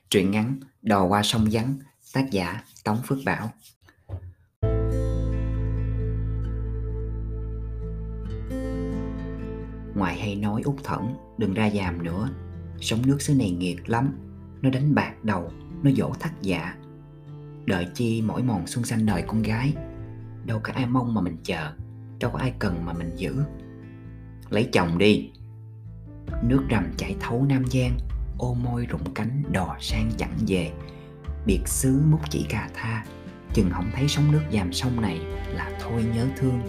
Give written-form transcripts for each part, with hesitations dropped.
Truyện ngắn Đò qua sông vắng, tác giả Tống Phước Bảo. Ngoại hay nói Út Thẫn đừng ra giàm nữa, sống nước xứ này nghiệt lắm. Nó đánh bạc đầu, nó dỗ thắt dạ. Đợi chi mỗi mòn xuân xanh đời con gái. Đâu có ai mong mà mình chờ, đâu có ai cần mà mình giữ. Lấy chồng đi. Nước rầm chảy thấu Nam Giang, ô môi rụng cánh đò sang chẳng về. Biệt xứ múc chỉ cà tha, chừng không thấy sóng nước dàm sông này là thôi nhớ thương.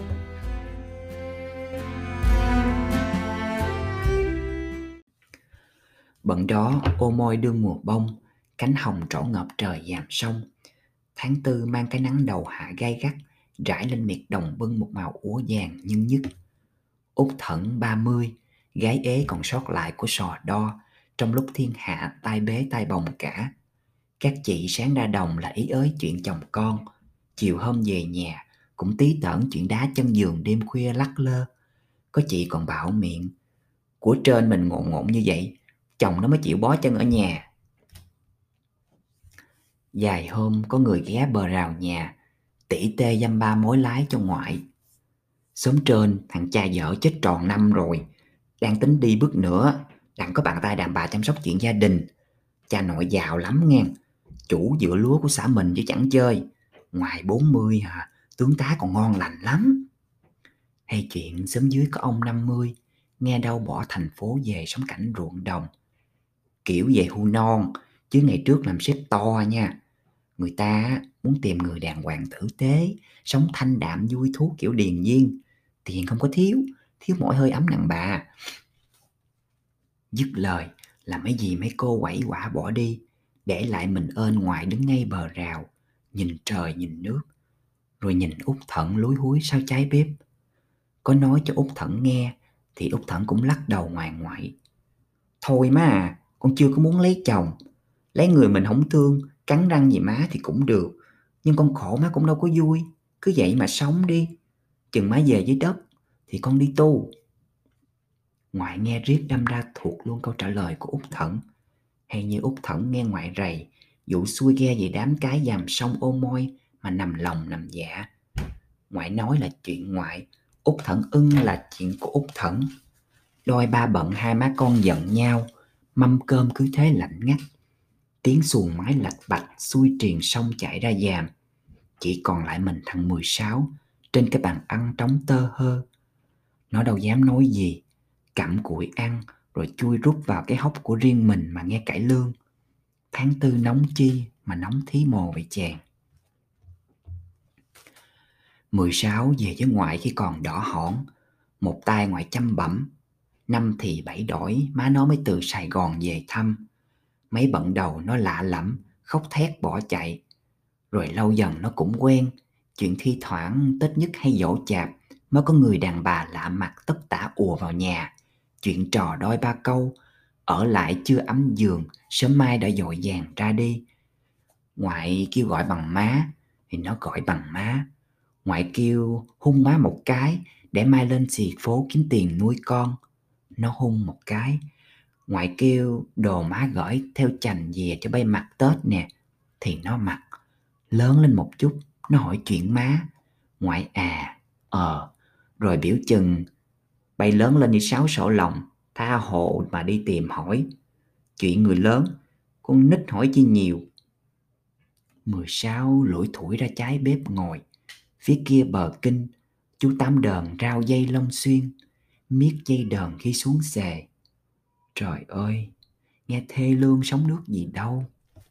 Bận đó ô môi đương mùa bông, cánh hồng trổ ngập trời dàm sông. Tháng tư mang cái nắng đầu hạ gay gắt, rải lên miệt đồng bưng một màu úa vàng nhưng nhức. Út Thẫn 30, gái ế còn sót lại của sò đo, trong lúc thiên hạ tai bế tai bồng cả. Các chị sáng ra đồng là ý ới chuyện chồng con, chiều hôm về nhà cũng tí tởn chuyện đá chân giường đêm khuya lắc lơ. Có chị còn bảo miệng, của trên mình ngộn ngộn như vậy, chồng nó mới chịu bó chân ở nhà. Vài hôm có người ghé bờ rào nhà, tỉ tê dăm ba mối lái cho ngoại. Xóm trên thằng cha vợ chết tròn năm rồi, đang tính đi bước nữa, đặng có bàn tay đàn bà chăm sóc chuyện gia đình. Cha nội giàu lắm nghe, chủ vựa lúa của xã mình chứ chẳng chơi. Ngoài 40 hả, tướng tá còn ngon lành lắm. Hay chuyện xóm dưới có ông 50, nghe đâu bỏ thành phố về sống cảnh ruộng đồng. Kiểu về hưu non, chứ ngày trước làm sếp to nha. Người ta muốn tìm người đàng hoàng tử tế, sống thanh đạm vui thú kiểu điền viên. Tiền không có thiếu, thiếu mỗi hơi ấm nặng bà. Dứt lời là mấy dì mấy cô quẩy quả bỏ đi, để lại mình ên ngoài đứng ngay bờ rào, nhìn trời nhìn nước, rồi nhìn Út Thẫn lúi húi sau trái bếp. Có nói cho Út Thẫn nghe thì Út Thẫn cũng lắc đầu ngoại ngoại. Thôi má à, con chưa có muốn lấy chồng. Lấy người mình không thương, cắn răng gì má thì cũng được, nhưng con khổ má cũng đâu có vui. Cứ vậy mà sống đi, chừng má về dưới đất thì con đi tu. Ngoại nghe riết đâm ra thuộc luôn câu trả lời của Út Thẫn. Hay như Út Thẫn nghe ngoại rầy dụ xui ghe về đám cái dàm sông ô môi mà nằm lòng nằm dạ. Ngoại nói là chuyện ngoại, Út Thẫn ưng là chuyện của Út Thẫn. Đôi ba bận hai má con giận nhau, mâm cơm cứ thế lạnh ngắt. Tiếng xuồng máy lạch bạch xuôi triền sông chạy ra giàm. Chỉ còn lại mình thằng 16 trên cái bàn ăn trống tơ hơ. Nó đâu dám nói gì, cặm cụi ăn rồi chui rút vào cái hốc của riêng mình mà nghe cải lương. Tháng tư nóng chi mà nóng thí mồ vậy chàng. 16 về với ngoại khi còn đỏ hỏn, một tay ngoại chăm bẩm. Năm thì 7 đổi má nó mới từ Sài Gòn về thăm. Mấy bận đầu nó lạ lẫm, khóc thét bỏ chạy. Rồi lâu dần nó cũng quen, chuyện thi thoảng Tết nhất hay dỗ chạp mới có người đàn bà lạ mặt tất tả ùa vào nhà. Chuyện trò đôi ba câu, ở lại chưa ấm giường, sớm mai đã vội vàng ra đi. Ngoại kêu gọi bằng má thì nó gọi bằng má. Ngoại kêu hung má một cái để mai lên xì phố kiếm tiền nuôi con, nó hung một cái. Ngoại kêu đồ má gửi theo chành về cho bay mặc Tết nè, thì nó mặc. Lớn lên một chút nó hỏi chuyện má. Ngoại rồi biểu chừng bay lớn lên như sáo sổ lòng, tha hồ mà đi tìm hỏi. Chuyện người lớn, con nít hỏi chi nhiều. 16 lủi thủi ra trái bếp ngồi. Phía kia bờ kinh, chú Tám Đờn rao dây lông xuyên, miết dây đờn khi xuống xề. Trời ơi, nghe thê lương sống nước gì đâu.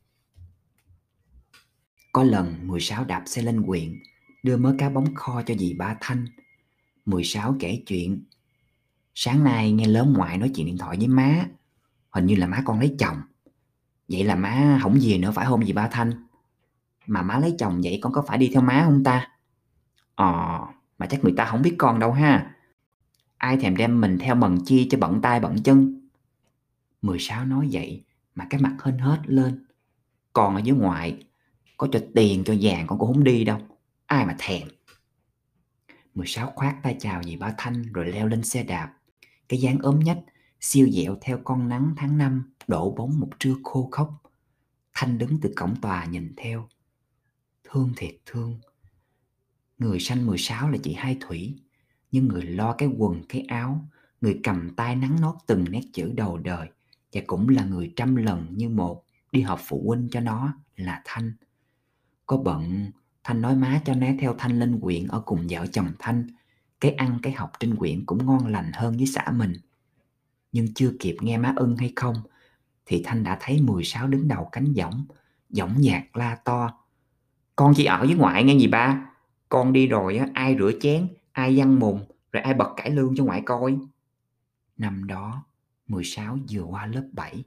Có lần 16 đạp xe lên huyện, đưa mớ cá bóng kho cho dì Ba Thanh. 16 kể chuyện. Sáng nay nghe lớn ngoại nói chuyện điện thoại với má, hình như là má con lấy chồng. Vậy là má không về nữa phải không dì Ba Thanh? Mà má lấy chồng vậy con có phải đi theo má không ta? Mà chắc người ta không biết con đâu ha. Ai thèm đem mình theo mần chi cho bận tay bận chân. 16 nói vậy mà cái mặt hên hết lên. Con ở dưới ngoại, có cho tiền cho vàng con cũng không đi đâu, ai mà thèm. 16 khoát tay chào dì Ba Thanh rồi leo lên xe đạp. Cái dáng ốm nhách siêu dẹo theo con nắng tháng 5 đổ bóng một trưa khô khốc. Thanh đứng từ cổng tòa nhìn theo. Thương thiệt thương. Người sanh 16 là chị Hai Thủy, nhưng người lo cái quần cái áo, người cầm tay nắn nót từng nét chữ đầu đời, và cũng là người trăm lần như một đi họp phụ huynh cho nó là Thanh. Có bận, Thanh nói má cho né theo Thanh lên huyện ở cùng vợ chồng Thanh. Cái ăn cái học trên huyện cũng ngon lành hơn với xã mình. Nhưng chưa kịp nghe má ưng hay không, thì Thanh đã thấy 16 đứng đầu cánh võng, dõng dạc la to: Con chỉ ở với ngoại nghe gì ba. Con đi rồi á, ai rửa chén, ai giăng mùng, rồi ai bật cải lương cho ngoại coi. Năm đó 16 vừa qua lớp 7.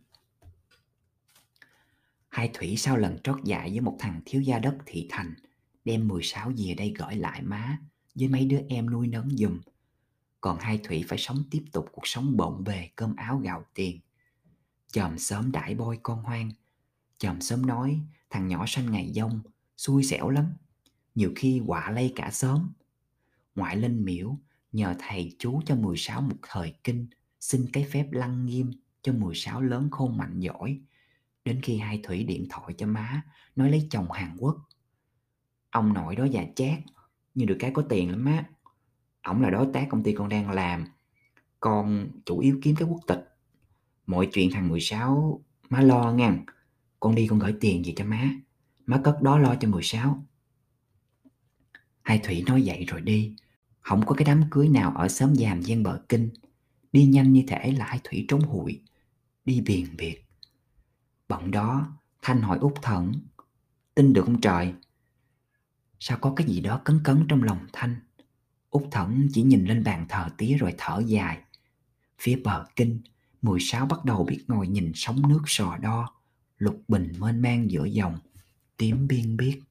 Hai Thủy sau lần trót dại với một thằng thiếu gia đất thị thành, đem 16 về đây gửi lại má với mấy đứa em nuôi nấng giùm. Còn Hai Thủy phải sống tiếp tục cuộc sống bộn bề cơm áo gạo tiền. Chòm xóm đãi boi con hoang. Chòm xóm nói thằng nhỏ sanh ngày giông, xui xẻo lắm, nhiều khi họa lây cả xóm. Ngoại lên miễu nhờ thầy chú cho 16 một thời kinh, xin cái phép lăng nghiêm cho 16 lớn khôn mạnh giỏi. Đến khi Hai Thủy điện thoại cho má nói lấy chồng Hàn Quốc. Ông nội đó già chát, nhưng được cái có tiền lắm má. Ổng là đối tác công ty con đang làm, con chủ yếu kiếm cái quốc tịch. Mọi chuyện thằng 16 má lo ngang. Con đi con gửi tiền về cho má cất đó lo cho 16. Hai Thủy nói vậy rồi đi. Không có cái đám cưới nào ở xóm giàm ven bờ kinh. Đi nhanh như thể là Hai Thủy trốn hụi, đi biền biệt. Bận đó Thanh hỏi Út Thận: Tin được không trời? Sao có cái gì đó cấn cấn trong lòng Thanh. Út Thận chỉ nhìn lên bàn thờ tía rồi thở dài. Phía bờ kinh, 16 bắt đầu biết ngồi nhìn sóng nước sò đo, lục bình mênh mang giữa dòng, tím biên biết.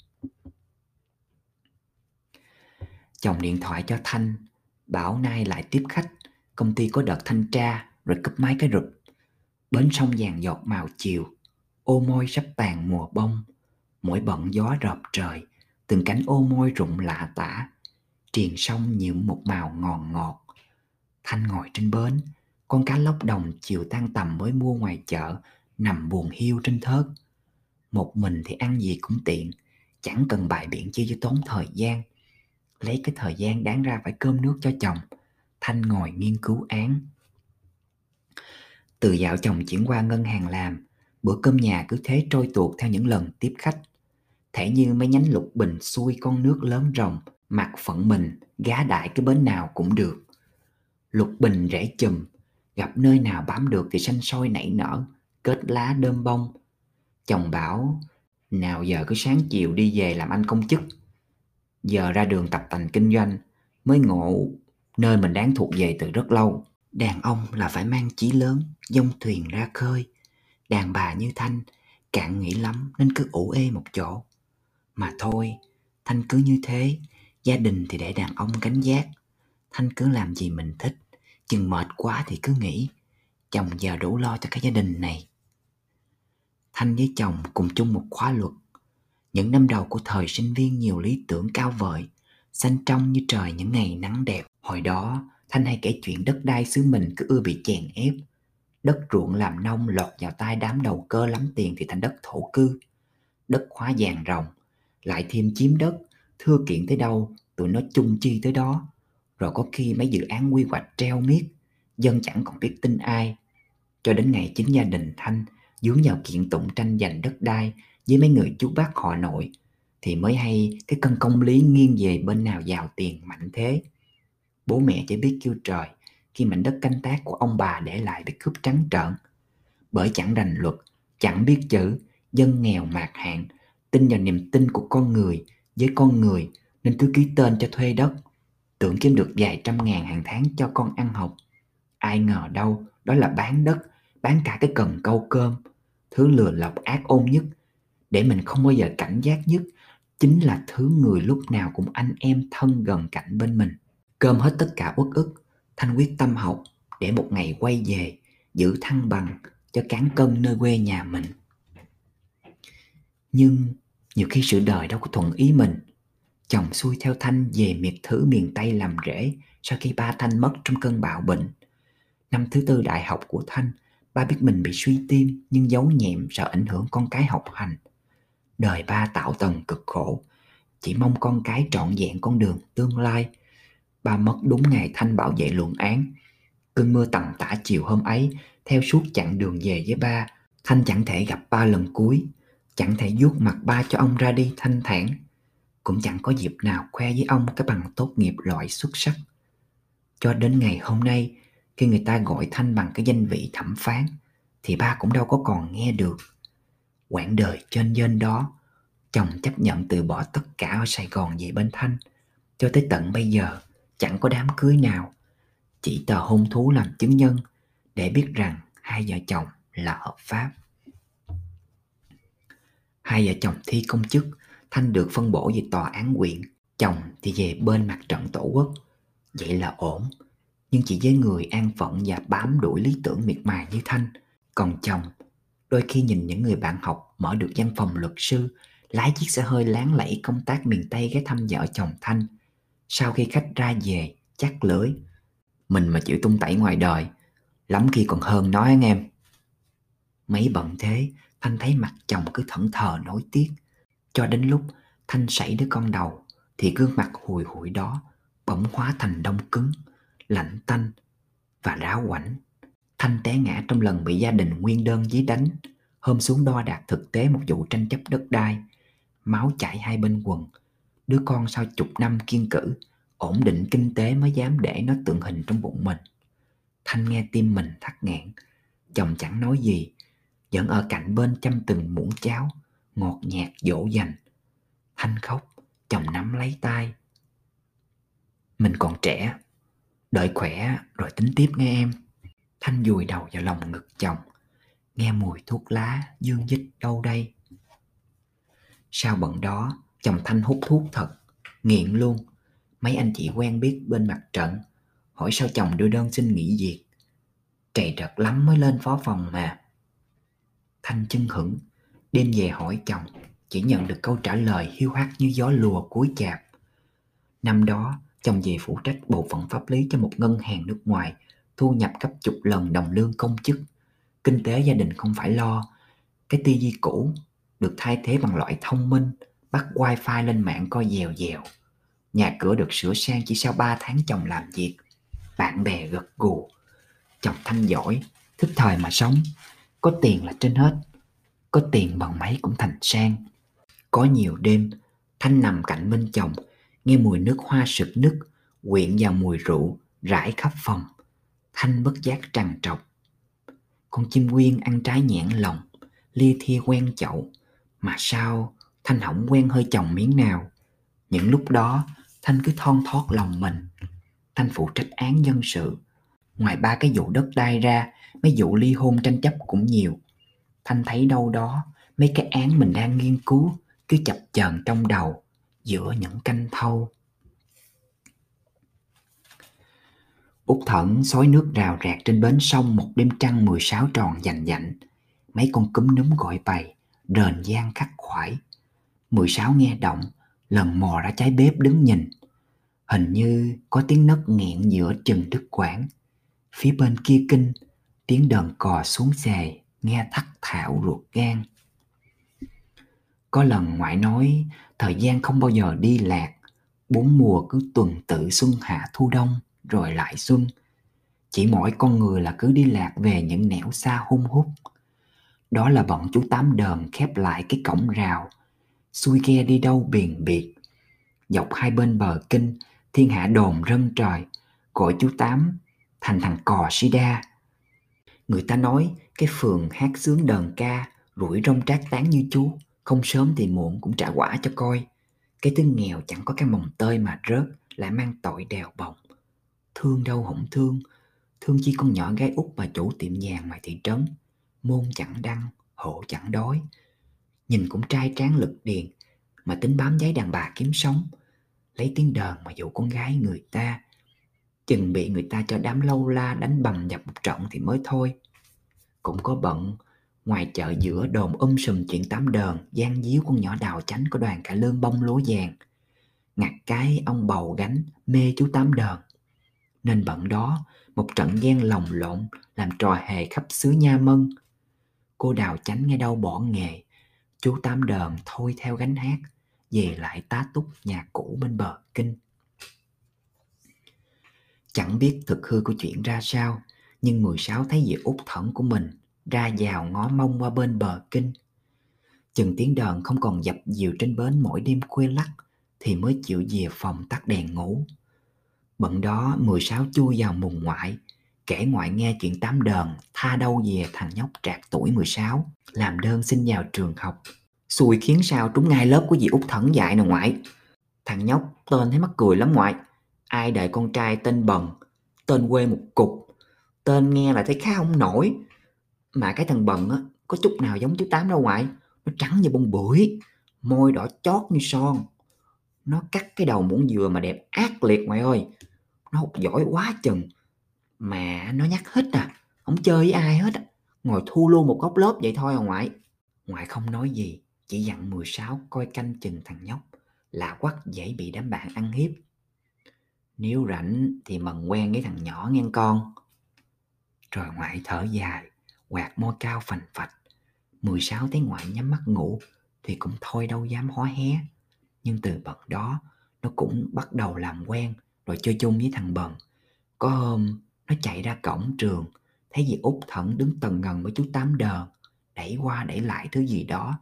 Chồng điện thoại cho Thanh, bảo nay lại tiếp khách, công ty có đợt thanh tra rồi cúp máy cái rụp. Bến sông vàng giọt màu chiều, ô môi sắp tàn mùa bông. Mỗi bận gió rợp trời, từng cánh ô môi rụng lạ tả, triền sông nhuộm một màu ngòn ngọt. Thanh ngồi trên bến, con cá lóc đồng chiều tan tầm mới mua ngoài chợ nằm buồn hiu trên thớt. Một mình thì ăn gì cũng tiện, chẳng cần bày biện chi cho tốn thời gian. Lấy cái thời gian đáng ra phải cơm nước cho chồng, Thanh ngồi nghiên cứu án. Từ dạo chồng chuyển qua ngân hàng làm, bữa cơm nhà cứ thế trôi tuột theo những lần tiếp khách. Thể như mấy nhánh lục bình xuôi con nước lớn rồng, mặc phận mình gá đại cái bến nào cũng được. Lục bình rễ chùm, gặp nơi nào bám được thì xanh sôi nảy nở, kết lá đơm bông. Chồng bảo nào giờ cứ sáng chiều đi về làm anh công chức, giờ ra đường tập tành kinh doanh mới ngộ nơi mình đáng thuộc về từ rất lâu. Đàn ông là phải mang chí lớn, dông thuyền ra khơi. Đàn bà như Thanh cạn nghĩ lắm nên cứ ủ ê một chỗ. Mà thôi, Thanh cứ như thế, gia đình thì để đàn ông gánh vác. Thanh cứ làm gì mình thích, chừng mệt quá thì cứ nghĩ chồng giờ đủ lo cho cái gia đình này. Thanh với chồng cùng chung một khóa luật. Những năm đầu của thời sinh viên nhiều lý tưởng cao vời, xanh trong như trời những ngày nắng đẹp. Hồi đó Thanh hay kể chuyện đất đai xứ mình cứ ưa bị chèn ép. Đất ruộng làm nông lọt vào tay đám đầu cơ lắm tiền thì thành đất thổ cư. Đất hóa vàng ròng, lại thêm chiếm đất, thưa kiện tới đâu tụi nó chung chi tới đó. Rồi có khi mấy dự án quy hoạch treo miết, dân chẳng còn biết tin ai. Cho đến ngày chính gia đình Thanh dướng vào kiện tụng tranh giành đất đai với mấy người chú bác họ nội, thì mới hay cái cân công lý nghiêng về bên nào giàu tiền mạnh thế. Bố mẹ chỉ biết kêu trời khi mảnh đất canh tác của ông bà để lại bị cướp trắng trợn. Bởi chẳng rành luật, chẳng biết chữ, dân nghèo mạt hạn, tin vào niềm tin của con người với con người nên cứ ký tên cho thuê đất, tưởng kiếm được vài trăm ngàn hàng tháng cho con ăn học. Ai ngờ đâu đó là bán đất, bán cả cái cần câu cơm. Thứ lừa lọc ác ôn nhất, để mình không bao giờ cảnh giác nhất, chính là thứ người lúc nào cũng anh em thân gần cạnh bên mình. Cơm hết tất cả uất ức, Thanh quyết tâm học để một ngày quay về giữ thăng bằng cho cán cân nơi quê nhà mình. Nhưng nhiều khi sự đời đâu có thuận ý mình. Chồng xuôi theo Thanh về miệt thử miền Tây làm rễ sau khi ba Thanh mất trong cơn bạo bệnh. Năm thứ tư đại học của Thanh, Ba biết mình bị suy tim nhưng giấu nhẹm sợ ảnh hưởng con cái học hành. Đời ba tạo tầng cực khổ, chỉ mong con cái trọn vẹn con đường tương lai. Ba mất đúng ngày Thanh bảo vệ luận án. Cơn mưa tầm tã chiều hôm ấy theo suốt chặng đường về với ba. Thanh chẳng thể gặp ba lần cuối, chẳng thể vuốt mặt ba cho ông ra đi thanh thản, cũng chẳng có dịp nào khoe với ông cái bằng tốt nghiệp loại xuất sắc. Cho đến ngày hôm nay, khi người ta gọi Thanh bằng cái danh vị thẩm phán, thì ba cũng đâu có còn nghe được. Quãng đời chênh vênh đó, chồng chấp nhận từ bỏ tất cả ở Sài Gòn về bên Thanh. Cho tới tận bây giờ chẳng có đám cưới nào, chỉ tờ hôn thú làm chứng nhân để biết rằng hai vợ chồng là hợp pháp. Hai vợ chồng thi công chức, Thanh được phân bổ về tòa án huyện, chồng thì về bên mặt trận tổ quốc. Vậy là ổn, nhưng chỉ với người an phận và bám đuổi lý tưởng miệt mài như Thanh. Còn chồng, đôi khi nhìn những người bạn học mở được văn phòng luật sư, lái chiếc xe hơi láng lẫy công tác miền Tây ghé thăm vợ chồng Thanh. Sau khi khách ra về, chắc lưỡi: mình mà chịu tung tẩy ngoài đời, lắm khi còn hơn nói anh em. Mấy bận thế, Thanh thấy mặt chồng cứ thẫn thờ nối tiếc. Cho đến lúc Thanh sảy đứa con đầu, thì gương mặt hùi hụi đó bỗng hóa thành đông cứng, lạnh tanh và ráo quảnh. Thanh té ngã trong lần bị gia đình nguyên đơn dí đánh. Hôm xuống đo đạc thực tế một vụ tranh chấp đất đai, máu chảy hai bên quần. Đứa con sau chục năm kiêng cữ, ổn định kinh tế mới dám để nó tượng hình trong bụng mình. Thanh nghe tim mình thắt nghẹn. Chồng chẳng nói gì, vẫn ở cạnh bên chăm từng muỗng cháo, ngọt nhạt dỗ dành. Thanh khóc, chồng nắm lấy tay: mình còn trẻ, đợi khỏe rồi tính tiếp nghe em. Thanh vùi đầu vào lòng ngực chồng, nghe mùi thuốc lá dương dít đâu đây. Sau bận đó, chồng Thanh hút thuốc thật, nghiện luôn. Mấy anh chị quen biết bên mặt trận hỏi sao chồng đưa đơn xin nghỉ việc. Trầy trật lắm mới lên phó phòng mà. Thanh chưng hửng, đêm về hỏi chồng, chỉ nhận được câu trả lời hiu hắt như gió lùa cuối chạp. Năm đó, chồng về phụ trách bộ phận pháp lý cho một ngân hàng nước ngoài, thu nhập gấp chục lần đồng lương công chức. Kinh tế gia đình không phải lo. Cái tivi cũ được thay thế bằng loại thông minh, bắt wifi lên mạng coi dèo dèo. Nhà cửa được sửa sang chỉ sau 3 tháng chồng làm việc. Bạn bè gật gù. Chồng Thanh giỏi, thích thời mà sống. Có tiền là trên hết. Có tiền bằng mấy cũng thành sang. Có nhiều đêm, Thanh nằm cạnh bên chồng, nghe mùi nước hoa sực nức quyện vào mùi rượu rải khắp phòng. Thanh bất giác trằn trọc: con chim quyên ăn trái nhẹn lòng, lia thia quen chậu, mà sao Thanh không quen hơi chồng miếng nào. Những lúc đó Thanh cứ thon thót lòng mình. Thanh phụ trách án dân sự. Ngoài 3 cái vụ đất đai ra, mấy vụ ly hôn tranh chấp cũng nhiều. Thanh thấy đâu đó mấy cái án mình đang nghiên cứu cứ chập chờn trong đầu giữa những canh thâu. Út Thẫn xối nước rào rạc trên bến sông một đêm trăng 16 tròn dành dạnh. Mấy con cúm núm gọi bầy, rền vang khắc khoải. 16 nghe động, lần mò ra trái bếp đứng nhìn. Hình như có tiếng nấc nghẹn giữa chừng đứt quãng. Phía bên kia kinh, tiếng đờn cò xuống xề, nghe thắt thạo ruột gan. Có lần ngoại nói thời gian không bao giờ đi lạc, 4 mùa cứ tuần tự xuân hạ thu đông rồi lại xuân. Chỉ mỗi con người là cứ đi lạc về những nẻo xa hun hút. Đó là bọn chú Tám Đờn khép lại cái cổng rào, xuôi ghe đi đâu biền biệt. Dọc hai bên bờ kinh, thiên hạ đồn rân trời, gọi chú Tám thành thằng cò sida. Người ta nói cái phường hát sướng đờn ca, rủi rong trác tán như chú, không sớm thì muộn cũng trả quả cho coi. Cái thứ nghèo chẳng có cái mồng tơi mà rớt, lại mang tội đèo bồng. Thương đâu hổng thương, thương chi con nhỏ gái út bà chủ tiệm vàng ngoài thị trấn. Môn chẳng đăng, hộ chẳng đói. Nhìn cũng trai tráng lực điền, mà tính bám giấy đàn bà kiếm sống. Lấy tiếng đờn mà dụ con gái người ta, chừng bị người ta cho đám lâu la đánh bầm dập một trận thì mới thôi. Cũng có bận, ngoài chợ giữa đồn sùm chuyện Tám Đờn gian díu con nhỏ Đào Chánh của đoàn cải lương bông lúa vàng. Ngặt cái ông bầu gánh mê chú Tám Đờn. Nên bận đó, một trận gian lồng lộn làm trò hề khắp xứ Nha Mân. Cô Đào Chánh nghe đâu bỏ nghề, chú Tám Đờn thôi theo gánh hát, về lại tá túc nhà cũ bên bờ kinh. Chẳng biết thực hư của chuyện ra sao, nhưng 16 thấy dì út thẫn của mình ra vào ngó mông qua bên bờ kinh. Chừng tiếng đờn không còn dập dìu trên bến mỗi đêm khuya lắc, thì mới chịu về phòng tắt đèn ngủ. Bận đó 16 chui vào mùng ngoại, kể ngoại nghe chuyện Tám Đờn tha đâu về thằng nhóc trạc tuổi 16 làm đơn xin vào trường học. Xui khiến sao trúng ngay lớp của dì út thẫn dạy nè ngoại. Thằng nhóc tên thấy mắc cười lắm ngoại. Ai đời con trai tên Bần, tên quê một cục, tên nghe là thấy khá không nổi. Mà cái thằng Bần á, có chút nào giống chú Tám đâu ngoại. Nó trắng như bông bưởi, môi đỏ chót như son. Nó cắt cái đầu muỗng dừa mà đẹp ác liệt ngoại ơi. Nó học giỏi quá chừng. Mà nó nhắc hết à, không chơi với ai hết à. Ngồi thu luôn một góc lớp vậy thôi à ngoại. Ngoại không nói gì, chỉ dặn 16 coi canh chừng thằng nhóc, là quắc dễ bị đám bạn ăn hiếp. Nếu rảnh thì mần quen với thằng nhỏ nghe con. Rồi ngoại thở dài, quạt môi cao phành phạch. 16 thấy ngoại nhắm mắt ngủ thì cũng thôi đâu dám hó hé. Nhưng từ bận đó nó cũng bắt đầu làm quen, rồi chơi chung với thằng Bần. Có hôm nó chạy ra cổng trường, thấy dì út thẫn đứng tần ngần với chú Tám Đờn, đẩy qua đẩy lại thứ gì đó.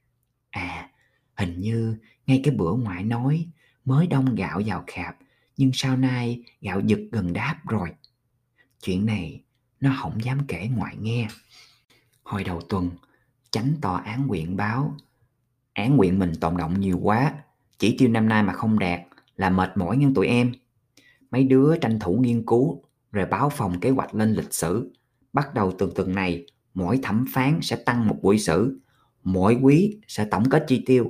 À, hình như ngay cái bữa ngoại nói mới đông gạo vào khạp, nhưng sau nay gạo giật gần đáp rồi. Chuyện này nó không dám kể ngoại nghe. Hồi đầu tuần, chánh tòa án huyện báo án huyện mình tồn động nhiều quá, chỉ tiêu năm nay mà không đạt là mệt mỏi nhân tụi em. Mấy đứa tranh thủ nghiên cứu rồi báo phòng kế hoạch lên lịch sử. Bắt đầu từ tuần này, mỗi thẩm phán sẽ tăng một buổi xử, mỗi quý sẽ tổng kết chi tiêu.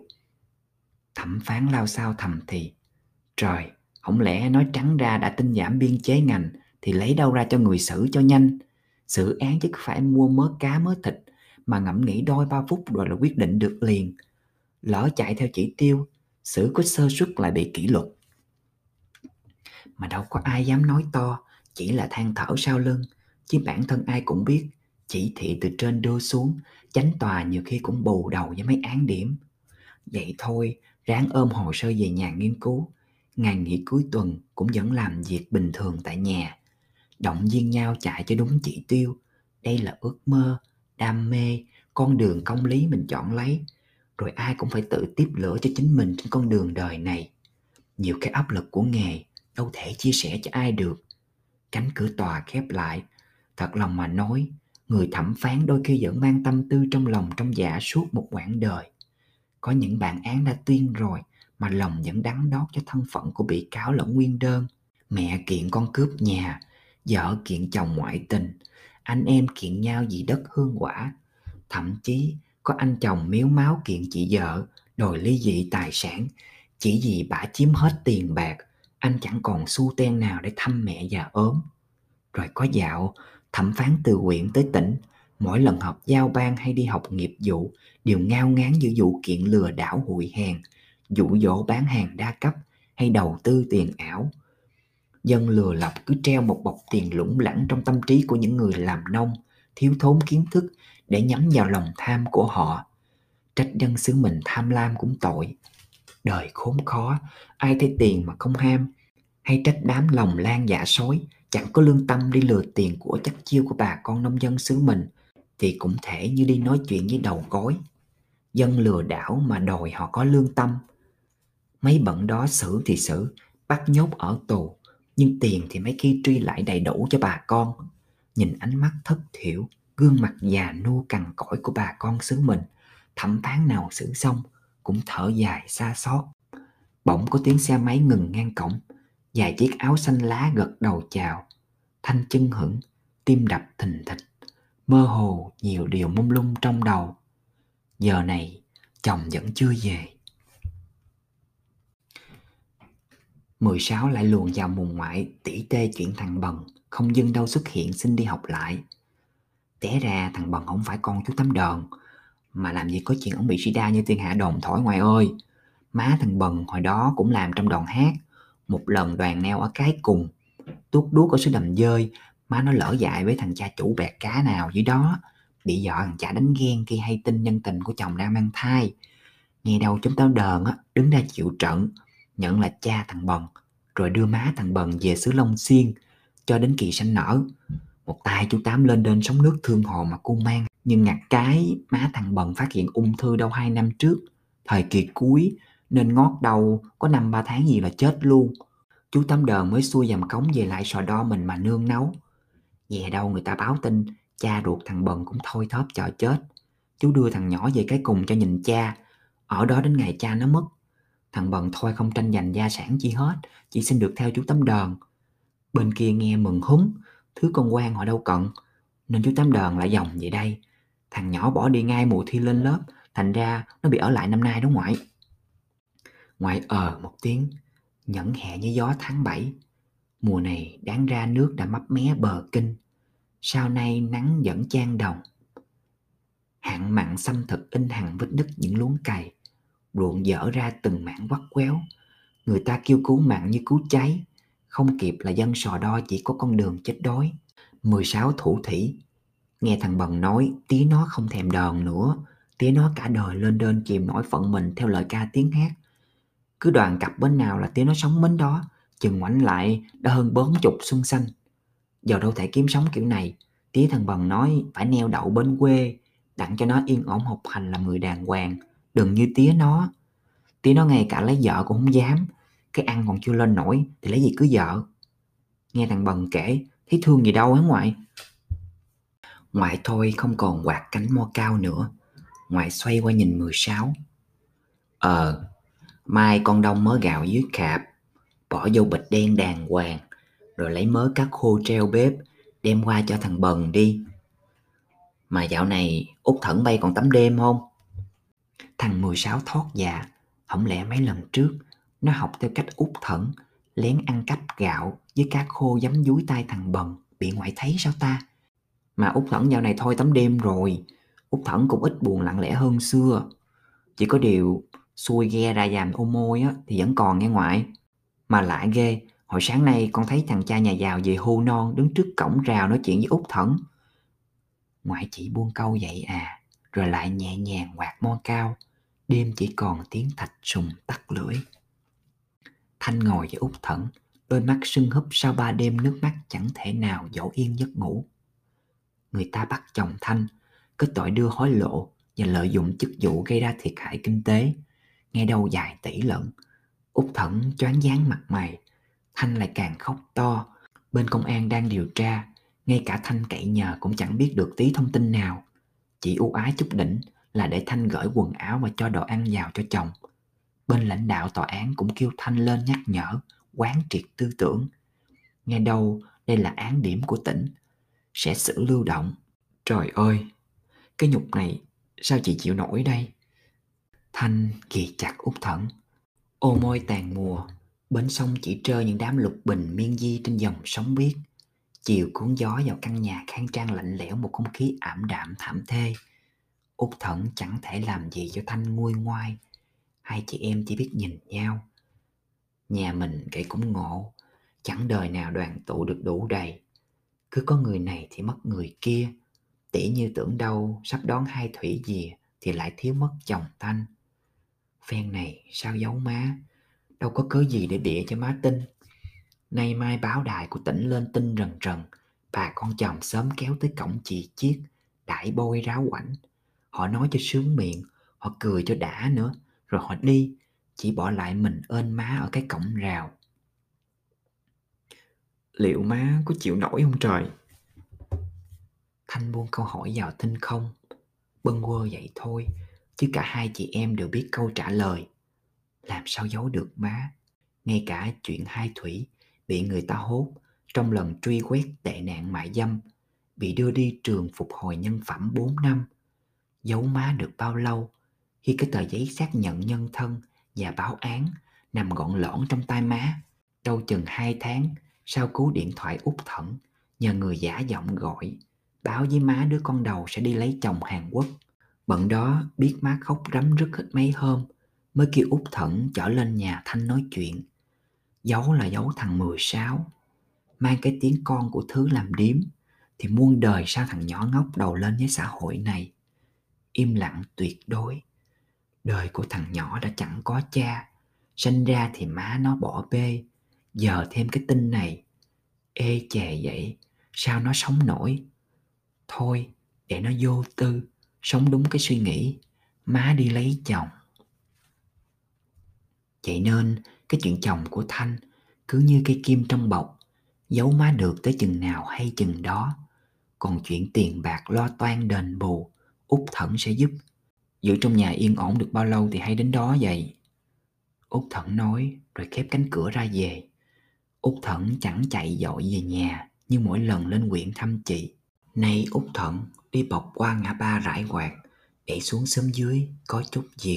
Thẩm phán lao sao thầm thì, trời, không lẽ nói trắng ra đã tinh giảm biên chế ngành thì lấy đâu ra cho người xử cho nhanh. Xử án chứ phải mua mớ cá mớ thịt mà ngẫm nghĩ đôi ba phút rồi là quyết định được liền. Lỡ chạy theo chỉ tiêu, xử có sơ suất lại bị kỷ luật. Mà đâu có ai dám nói to, chỉ là than thở sau lưng. Chứ bản thân ai cũng biết, chỉ thị từ trên đưa xuống, chánh tòa nhiều khi cũng bù đầu với mấy án điểm. Vậy thôi, ráng ôm hồ sơ về nhà nghiên cứu. Ngày nghỉ cuối tuần cũng vẫn làm việc bình thường tại nhà. Động viên nhau chạy cho đúng chỉ tiêu. Đây là ước mơ, đam mê, con đường công lý mình chọn lấy. Rồi ai cũng phải tự tiếp lửa cho chính mình trên con đường đời này. Nhiều cái áp lực của nghề đâu thể chia sẻ cho ai được. Cánh cửa tòa khép lại. Thật lòng mà nói, người thẩm phán đôi khi vẫn mang tâm tư trong lòng trong dạ suốt một quãng đời. Có những bản án đã tuyên rồi mà lòng vẫn đắn đo cho thân phận của bị cáo lẫn nguyên đơn. Mẹ kiện con cướp nhà, vợ kiện chồng ngoại tình, anh em kiện nhau vì đất hương quả. Thậm chí có anh chồng miếu máu kiện chị vợ đòi ly dị tài sản, chỉ vì bả chiếm hết tiền bạc, anh chẳng còn xu ten nào để thăm mẹ già ốm. Rồi có dạo, thẩm phán từ huyện tới tỉnh, mỗi lần họp giao ban hay đi học nghiệp vụ đều ngao ngán giữa vụ kiện lừa đảo hụi hèn, dụ dỗ bán hàng đa cấp hay đầu tư tiền ảo. Dân lừa lọc cứ treo một bọc tiền lủng lẳng trong tâm trí của những người làm nông, thiếu thốn kiến thức để nhắm vào lòng tham của họ. Trách dân xứ mình tham lam cũng tội. Đời khốn khó, ai thấy tiền mà không ham, hay trách đám lòng lan dạ sói chẳng có lương tâm đi lừa tiền của chắc chiêu của bà con nông dân xứ mình, thì cũng thể như đi nói chuyện với đầu cối. Dân lừa đảo mà đòi họ có lương tâm. Mấy bận đó xử thì xử, bắt nhốt ở tù, nhưng tiền thì mấy khi truy lại đầy đủ cho bà con. Nhìn ánh mắt thất thiểu, gương mặt già nua cằn cỗi của bà con xứ mình, thẩm phán nào xử xong cũng thở dài xa xót. Bỗng có tiếng xe máy ngừng ngang cổng, vài chiếc áo xanh lá gật đầu chào. Thanh chân hững, tim đập thình thịch, mơ hồ nhiều điều mông lung trong đầu. Giờ này chồng vẫn chưa về. 16 lại luồn vào mùng ngoại tỉ tê chuyện thằng Bần không dưng đâu xuất hiện xin đi học lại. Té ra thằng Bần không phải con chú Tám Đờn, mà làm gì có chuyện ổng bị sida như thiên hạ đồn thổi ngoài ơi. Má thằng Bần hồi đó cũng làm trong đoàn hát, một lần đoàn neo ở cái cùng, tuốt đuốt ở dưới đầm dơi, má nó lỡ dại với thằng cha chủ bẹt cá nào dưới đó. Bị vợ thằng cha đánh ghen khi hay tin nhân tình của chồng đang mang thai. Nghe đâu chúng tao đờn á, đứng ra chịu trận, nhận là cha thằng Bần, rồi đưa má thằng Bần về xứ Long Xuyên, cho đến kỳ sanh nở. Một tay chú Tám lên đên sống nước thương hồ mà cu mang. Nhưng ngặt cái má thằng Bần phát hiện ung thư đâu 2 năm trước, thời kỳ cuối, nên ngót đầu có 5-3 tháng gì là chết luôn. Chú Tám Đờn mới xuôi dầm cống về lại sò đo mình mà nương nấu. Về đâu người ta báo tin cha ruột thằng Bần cũng thôi thóp chờ chết. Chú đưa thằng nhỏ về cái cùng cho nhìn cha, ở đó đến ngày cha nó mất. Thằng Bần thôi không tranh giành gia sản chi hết, chỉ xin được theo chú Tám Đờn. Bên kia nghe mừng húm, thứ con quan họ đâu cận, nên chú Tám Đờn lại dòng về đây. Thằng nhỏ bỏ đi ngay mùa thi lên lớp, thành ra nó bị ở lại năm nay đó ngoại. Ngoại một tiếng, nhẫn hẹ như gió tháng 7. Mùa này đáng ra nước đã mấp mé bờ kinh, sau nay nắng vẫn chan đồng. Hạn mặn xâm thực in hằn vết nứt những luống cày, ruộng dở ra từng mảng quắt quéo. Người ta kêu cứu mặn như cứu cháy, không kịp là dân Sò Đo chỉ có con đường chết đói. 16 thủ thủy. Nghe thằng Bần nói tía nó không thèm đờn nữa, tía nó cả đời lên đên chìm nổi phận mình theo lời ca tiếng hát. Cứ đoàn cặp bên nào là tía nó sống bến đó, chừng ngoảnh lại đã hơn 40 xuân xanh. Giờ đâu thể kiếm sống kiểu này, tía thằng Bần nói phải neo đậu bên quê, đặng cho nó yên ổn học hành làm người đàng hoàng, đừng như tía nó. Tía nó ngay cả lấy vợ cũng không dám, cái ăn còn chưa lên nổi thì lấy gì cưới vợ. Nghe thằng Bần kể, thấy thương gì đâu hả ngoại? Ngoại thôi không còn quạt cánh mo cao nữa. Ngoại xoay qua nhìn 16. Mai con đông mớ gạo dưới cạp, bỏ vô bịch đen đàng hoàng, rồi lấy mớ cá khô treo bếp, đem qua cho thằng Bần đi. Mà dạo này Út Thẫn bay còn tắm đêm không? Thằng 16 thót dạ. Không lẽ mấy lần trước nó học theo cách Út Thẫn, lén ăn cắp gạo với cá khô giấm dúi tay thằng Bần, bị ngoại thấy sao ta? Mà Út Thẫn dạo này thôi tắm đêm rồi, Út Thẫn cũng ít buồn lặng lẽ hơn xưa. Chỉ có điều xui ghe ra dàm ôm môi á, thì vẫn còn nghe ngoại. Mà lạ ghê, hồi sáng nay con thấy thằng cha nhà giàu về hưu non đứng trước cổng rào nói chuyện với Út Thẫn. Ngoại chỉ buông câu vậy à, rồi lại nhẹ nhàng quạt mo cao. Đêm chỉ còn tiếng thạch sùng tắt lưỡi. Thanh ngồi với Út Thẫn, đôi mắt sưng húp sau 3 đêm nước mắt chẳng thể nào dỗ yên giấc ngủ. Người ta bắt chồng Thanh có tội đưa hối lộ và lợi dụng chức vụ gây ra thiệt hại kinh tế, nghe đâu vài tỷ lận. Út Thẫn choáng váng mặt mày, Thanh lại càng khóc to. Bên công an đang điều tra, ngay cả Thanh cậy nhờ cũng chẳng biết được tí thông tin nào. Chỉ ưu ái chút đỉnh là để Thanh gửi quần áo và cho đồ ăn vào cho chồng. Bên lãnh đạo tòa án cũng kêu Thanh lên nhắc nhở, quán triệt tư tưởng. Nghe đâu đây là án điểm của tỉnh, sẽ xử lưu động. Trời ơi, cái nhục này sao chị chịu nổi đây? Thanh ghì chặt Út Thẫn. Ô môi tàn mùa, bến sông chỉ trơ những đám lục bình miên di trên dòng sóng biếc. Chiều cuốn gió vào căn nhà khang trang lạnh lẽo, một không khí ảm đạm thảm thê. Út Thẫn chẳng thể làm gì cho Thanh nguôi ngoai. Hai chị em chỉ biết nhìn nhau. Nhà mình kể cũng ngộ, chẳng đời nào đoàn tụ được đủ đầy. Cứ có người này thì mất người kia. Tỉ như tưởng đâu sắp đón hai thủy dìa thì lại thiếu mất chồng Thanh. Phen này sao giấu má, đâu có cớ gì để bịa cho má tin. Nay mai báo đài của tỉnh lên tin rần rần, bà con chòm sớm kéo tới cổng chị chiết, đãi bôi ráo quảnh. Họ nói cho sướng miệng, họ cười cho đã nữa, rồi họ đi, chỉ bỏ lại mình ên má ở cái cổng rào. Liệu má có chịu nổi không trời? Thanh buông câu hỏi vào thinh không, bâng quơ vậy thôi, chứ cả hai chị em đều biết câu trả lời. Làm sao giấu được má. Ngay cả chuyện hai Thủy bị người ta hốt trong lần truy quét tệ nạn mại dâm, bị đưa đi trường phục hồi nhân phẩm 4 năm, giấu má được bao lâu khi cái tờ giấy xác nhận nhân thân và báo án nằm gọn lõn trong tay má. Đâu chừng 2 tháng sau cú điện thoại Út Thẫn nhờ người giả giọng gọi báo với má đứa con đầu sẽ đi lấy chồng Hàn Quốc. Bận đó biết má khóc rắm rứt hết mấy hôm, mới kêu Út Thẫn chở lên nhà Thanh nói chuyện. Giấu là giấu thằng 16. mang cái tiếng con của thứ làm điếm, thì muôn đời sao thằng nhỏ ngóc đầu lên với xã hội này. Im lặng tuyệt đối. Đời của thằng nhỏ đã chẳng có cha, sinh ra thì má nó bỏ bê, giờ thêm cái tin này. Ê chề vậy, sao nó sống nổi. Thôi, để nó vô tư, sống đúng cái suy nghĩ, má đi lấy chồng. Vậy nên cái chuyện chồng của Thanh cứ như cây kim trong bọc, giấu má được tới chừng nào hay chừng đó. Còn chuyện tiền bạc lo toan đền bù, Út Thẫn sẽ giúp. Giữ trong nhà yên ổn được bao lâu thì hay đến đó vậy. Út Thẫn nói rồi khép cánh cửa ra về. Út Thẫn chẳng chạy dội về nhà như mỗi lần lên huyện thăm chị. Nay Út Thẫn đi bọc qua ngã ba Rải Quạt để xuống xóm dưới có chút việc.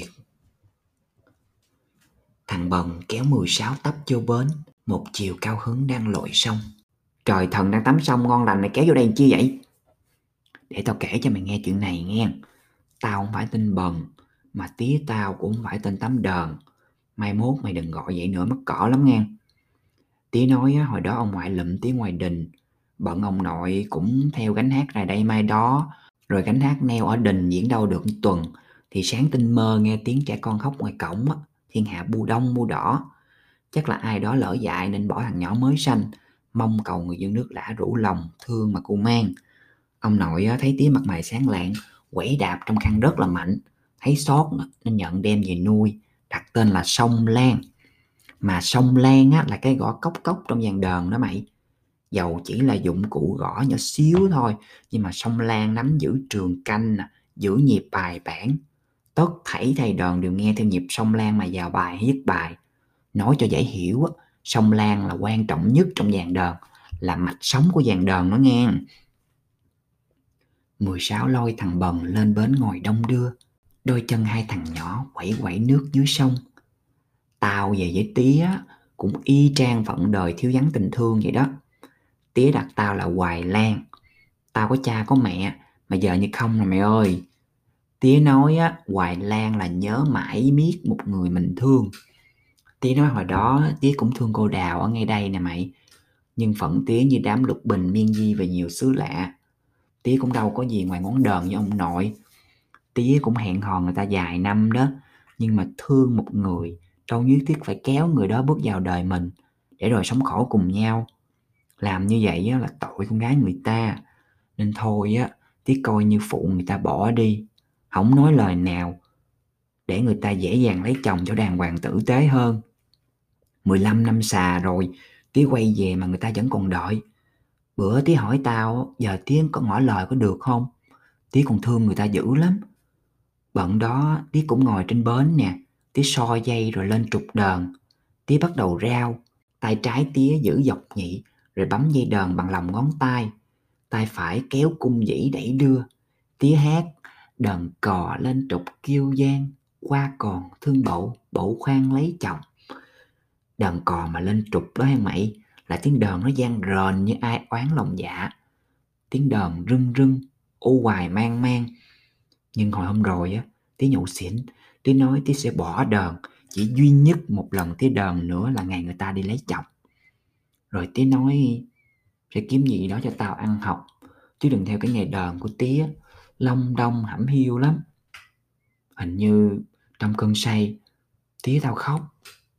Thằng Bần kéo 16 tấp vô bến, một chiều cao hứng đang lội sông. Trời, thần đang tắm sông ngon lành, mày kéo vô đây làm chi vậy? Để tao kể cho mày nghe chuyện này nghe. Tao không phải tên Bần, mà tía tao cũng không phải tên Tắm Đờn. Mai mốt mày đừng gọi vậy nữa, mắc cỡ lắm nghe. Tía nói hồi đó ông ngoại lụm tía ngoài đình, bận ông nội cũng theo gánh hát ra đây mai đó, rồi gánh hát neo ở đình diễn đâu được một tuần, thì sáng tinh mơ nghe tiếng trẻ con khóc ngoài cổng, thiên hạ bu đông bu đỏ. Chắc là ai đó lỡ dại nên bỏ thằng nhỏ mới sanh, mong cầu người dân nước lã rủ lòng thương mà cu mang. Ông nội thấy tía mặt mày sáng lạng, quẩy đạp trong khăn rất là mạnh, thấy xót nên nhận đem về nuôi, đặt tên là Sông Lan. Mà sông Lan là cái gõ cốc cốc trong dàn đờn đó mày. Dầu chỉ là dụng cụ gõ nhỏ xíu thôi, nhưng mà sông Lan nắm giữ trường canh, giữ nhịp bài bản. Tất thảy thầy đờn đều nghe theo nhịp sông Lan mà vào bài hay dứt bài. Nói cho dễ hiểu, sông Lan là quan trọng nhất trong dàn đờn, là mạch sống của dàn đờn nó nghe. 16 lôi thằng Bần lên bến ngồi đông đưa, đôi chân hai thằng nhỏ quẩy quẩy nước dưới sông. Tao về với tía cũng y chang phận đời thiếu vắng tình thương vậy đó. Tía đặt tao là Hoài Lan. Tao có cha có mẹ, mà giờ như không rồi mày ơi. Tía nói Hoài Lan là nhớ mãi miết một người mình thương. Tía nói hồi đó tía cũng thương cô Đào ở ngay đây nè mày. Nhưng phận tía như đám lục bình miên di về nhiều xứ lạ. Tía cũng đâu có gì ngoài ngón đờn như ông nội. Tía cũng hẹn hò người ta vài năm đó, nhưng mà thương một người đâu nhất thiết phải kéo người đó bước vào đời mình để rồi sống khổ cùng nhau. Làm như vậy là tội con gái người ta. Nên thôi tía coi như phụ người ta bỏ đi, không nói lời nào, để người ta dễ dàng lấy chồng cho đàng hoàng tử tế hơn. 15 năm xà rồi, tía quay về mà người ta vẫn còn đợi. Bữa tía hỏi tao giờ tía có ngỏ lời có được không, tía còn thương người ta dữ lắm. Bận đó tía cũng ngồi trên bến nè, tía soi dây rồi lên trục đờn. Tía bắt đầu rao, tay trái tía giữ dọc nhị rồi bấm dây đờn bằng lòng ngón tay, tay phải kéo cung dĩ đẩy đưa. Tía hát đờn cò lên trục kiêu giang, qua còn thương bậu, bậu khoan lấy chồng. Đờn cò mà lên trục đó hả mày, là tiếng đờn nó vang rền như ai oán lòng dạ. Tiếng đờn rưng rưng, u hoài mang mang. Nhưng hồi hôm rồi tía nhậu xỉn, tía nói tía sẽ bỏ đờn, chỉ duy nhất một lần tía đờn nữa là ngày người ta đi lấy chồng. Rồi tía nói sẽ kiếm gì đó cho tao ăn học, chứ đừng theo cái nghề đờn của tía, long đong hẩm hiu lắm. Hình như trong cơn say, tía tao khóc.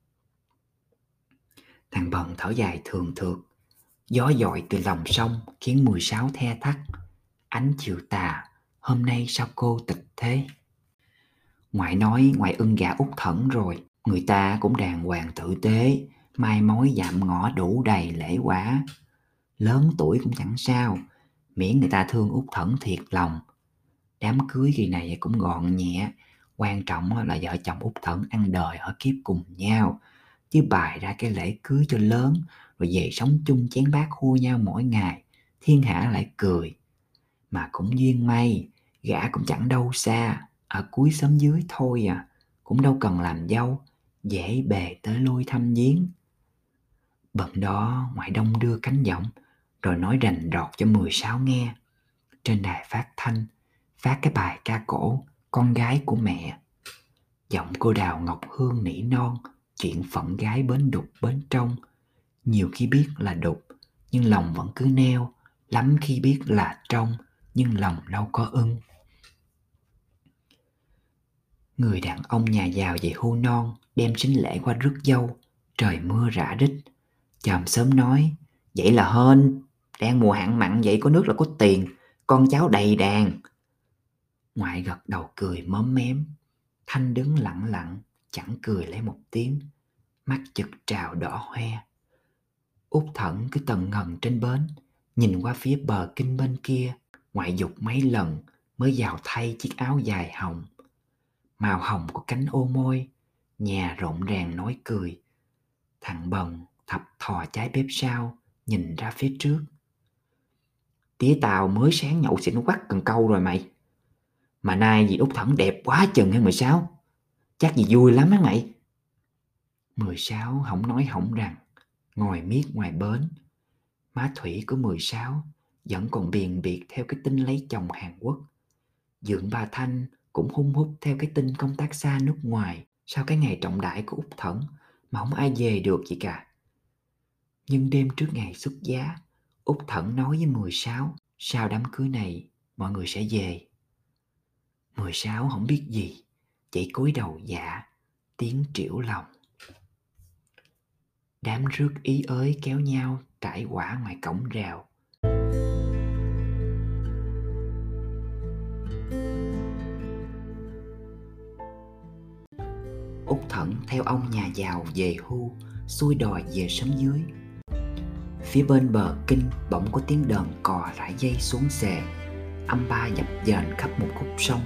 Thằng Bần thở dài thường thượt. Gió dội từ lòng sông khiến 16 the thắt. Ánh chiều tà, hôm nay sao cô tịch thế? Ngoại nói ngoại ưng gả Út Thẫn rồi, người ta cũng đàng hoàng tử tế, mai mối dạm ngõ đủ đầy lễ quả. Lớn tuổi cũng chẳng sao, miễn người ta thương Út Thẫn thiệt lòng. Đám cưới kỳ này cũng gọn nhẹ, quan trọng là vợ chồng Út Thẫn ăn đời ở kiếp cùng nhau, chứ bài ra cái lễ cưới cho lớn rồi về sống chung chén bát khua nhau mỗi ngày, thiên hạ lại cười. Mà cũng duyên may, gả cũng chẳng đâu xa, ở cuối xóm dưới thôi cũng đâu cần làm dâu, dễ bề tới lui thăm viếng. Bận đó ngoại đông đưa cánh giọng rồi nói rành rọt cho 16 nghe. Trên đài phát thanh phát cái bài ca cổ Con gái của mẹ. Giọng cô Đào Ngọc Hương nỉ non chuyện phận gái bến đục bến trong, nhiều khi biết là đục nhưng lòng vẫn cứ neo, lắm khi biết là trong, nhưng lòng đâu có ưng. Người đàn ông nhà giàu về hưu non, đem sính lễ qua rước dâu. Trời mưa rã rích. Chòm xóm nói: vậy là hên, đang mùa hạn mặn vậy có nước là có tiền, con cháu đầy đàn. Ngoại gật đầu cười móm mém. Thanh đứng lặng lặng, chẳng cười lấy một tiếng, mắt chực trào đỏ hoe. Út Thẫn cứ tần ngần trên bến, nhìn qua phía bờ kinh bên kia. Ngoại dục mấy lần mới vào thay chiếc áo dài hồng, màu hồng của cánh ô môi. Nhà rộn ràng nói cười. Thằng Bần thập thò trái bếp sau, nhìn ra phía trước. Tía tao mới sáng nhậu xỉn quắc cần câu rồi mày. Mà nay dì Út Thẫn đẹp quá chừng hay 16. Chắc dì vui lắm á mày. 16 hổng nói hổng rằng, ngồi miết ngoài bến. Má Thủy của 16 vẫn còn biền biệt theo cái tin lấy chồng Hàn Quốc. Dượng bà Thanh cũng hun hút theo cái tin công tác xa nước ngoài sau cái ngày trọng đại của Út Thẫn mà không ai về được gì cả. Nhưng đêm trước ngày xuất giá, Út Thẫn nói với 16 sau đám cưới này mọi người sẽ về. 16 không biết gì, chỉ cúi đầu dạ, tiếng trĩu lòng. Đám rước ý ới kéo nhau trải quả ngoài cổng rào. Út Thẫn theo ông nhà giàu về hưu, xuôi đòi về sống dưới. Phía bên bờ kinh bỗng có tiếng đờn cò rải dây xuống xề, âm ba dập dềnh khắp một khúc sông.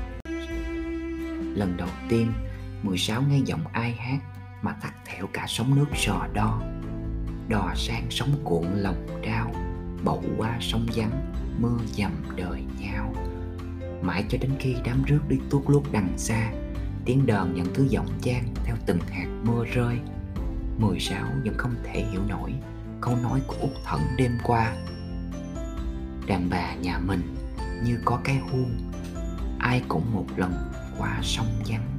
Lần đầu tiên 16 nghe giọng ai hát mà thắt thẻo cả sóng nước sò đo. Đò sang sóng cuộn lòng đao, bậu qua sông vắng, mưa dầm đời nhau. Mãi cho đến khi đám rước đi tuốt luốt đằng xa, tiếng đờn vẫn cứ vọng chan theo từng hạt mưa rơi. 16 vẫn không thể hiểu nổi câu nói của Út Thẫn đêm qua. Đàn bà nhà mình như có cái huông, ai cũng một lần qua sông vắng.